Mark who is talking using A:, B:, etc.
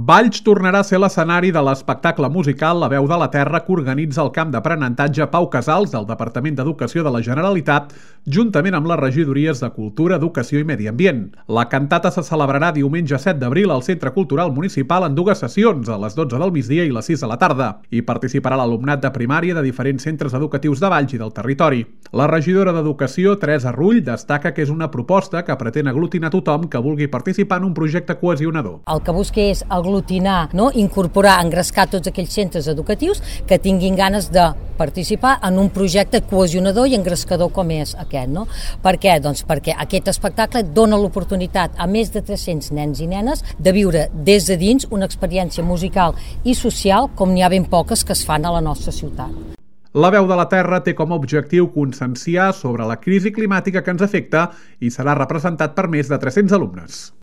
A: Valls tornarà a ser l'escenari de l'espectacle musical La veu de la terra que organitza el camp d'aprenentatge Pau Casals del Departament d'Educació de la Generalitat juntament amb les regidories de Cultura, Educació i Medi Ambient. La cantata se celebrarà diumenge 7 d'abril al Centre Cultural Municipal en dues sessions, a les 12 del migdia i les 6 de la tarda. Hi participarà l'alumnat de primària de diferents centres educatius de Valls i del territori. La regidora d'Educació, Teresa Rull, destaca que és una proposta que pretén aglutinar tothom que vulgui participar en un projecte cohesionador.
B: El que busca és aglutinar, incorporar, engrescar tots aquells centres educatius que tinguin ganes de participar en un projecte cohesionador i engrescador com és aquest. Per què? Doncs perquè aquest espectacle dona l'oportunitat a més de 300 nens i nenes de viure des de dins una experiència musical i social com n'hi ha ben poques que es fan a la nostra ciutat.
A: La veu de la terra té com a objectiu conscienciar sobre la crisi climàtica que ens afecta i serà representat per més de 300 alumnes.